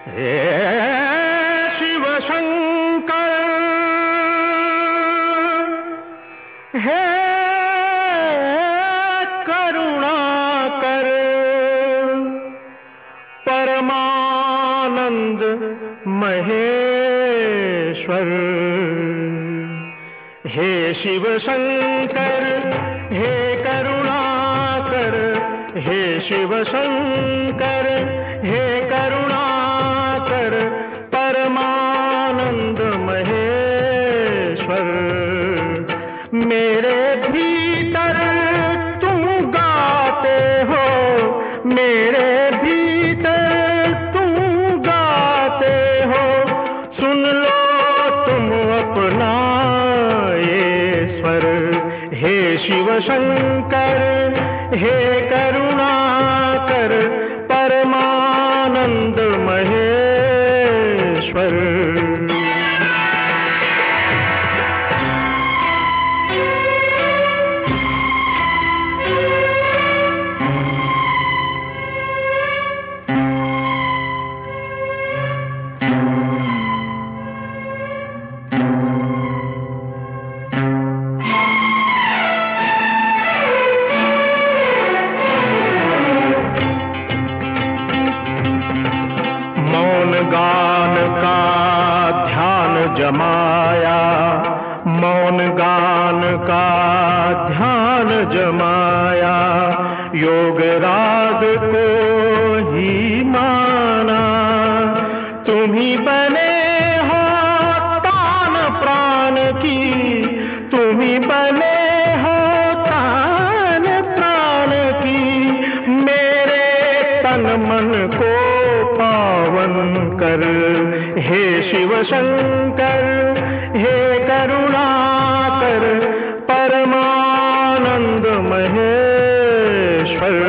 हे शिव शंकर, हे करुणाकर, परमानंद महेश्वर। हे शिव शंकर, हे करुणाकर, हे शिव शंकर, हे करुणाकर, परमानंद महेश्वर। मेरे भीतर तुम गाते हो, मेरे भीतर तुम गाते हो, सुन लो तुम अपना ये स्वर। हे शिव शंकर, हे करुणाकर, परमानंद महेश्वर। गान का ध्यान जमाया, मौन गान का ध्यान जमाया, योग राग को ही माना। तुम ही बने हो तान प्राण की, तुम ही बने हो तान प्राण की। मेरे तन मन को पावन कर, हे शिव शंकर, हे करुणाकर, परमानंद महेश्वर।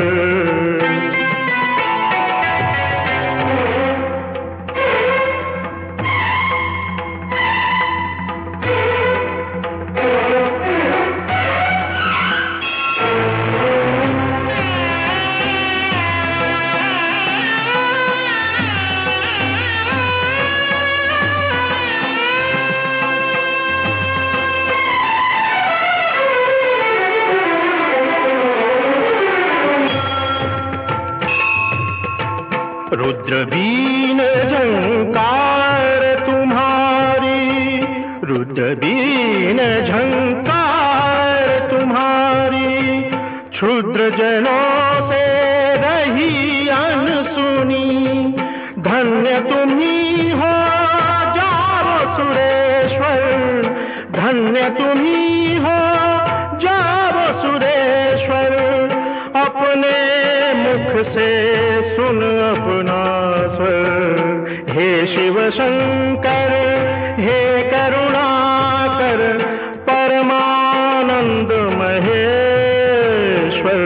रुद्रबीन झंकार तुम्हारी, रुद्रबीन झंकार तुम्हारी, क्षुद्र जनों से रही अनसुनी। धन्य तुम्ही हो जाओ सुरेश्वर, धन्य तुम्ही हो जाओ सुरेश्वर। अपने मुख से सुन अपना स्वर। हे शिव शंकर, हे करुणाकर, परमानंद महेश्वर।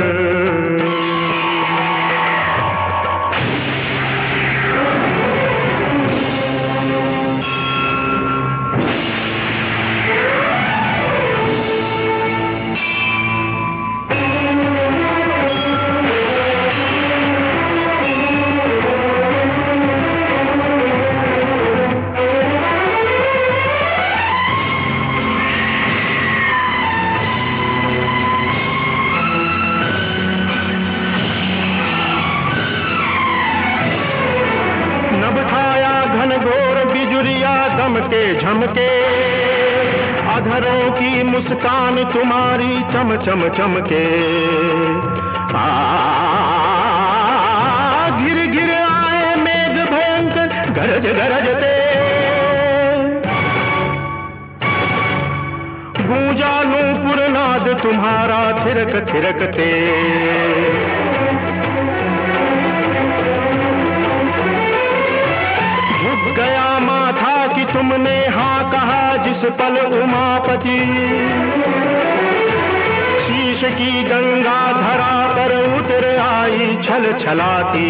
दमके झमके अधरों की मुस्कान तुम्हारी चम चम चमके। घिर घिर आए मेघ भयंकर गरज गरजते। गूंजा नूपुर नाद तुम्हारा थिरक थिरकते। झुक गया माथा कि तुमने हाँ कहा जिस पल उमापति। शीश की गंगा धरा पर उतर आई छल छलाती।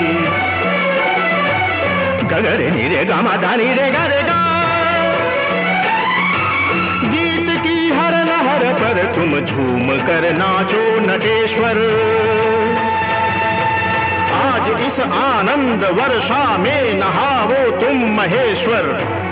गगर नीरे गामा दानी रे गा रे गा। गीत की हर लहर पर तुम झूम कर नाचो नटेश्वर। आज इस आनंद वर्षा में नहाओ तुम महेश्वर।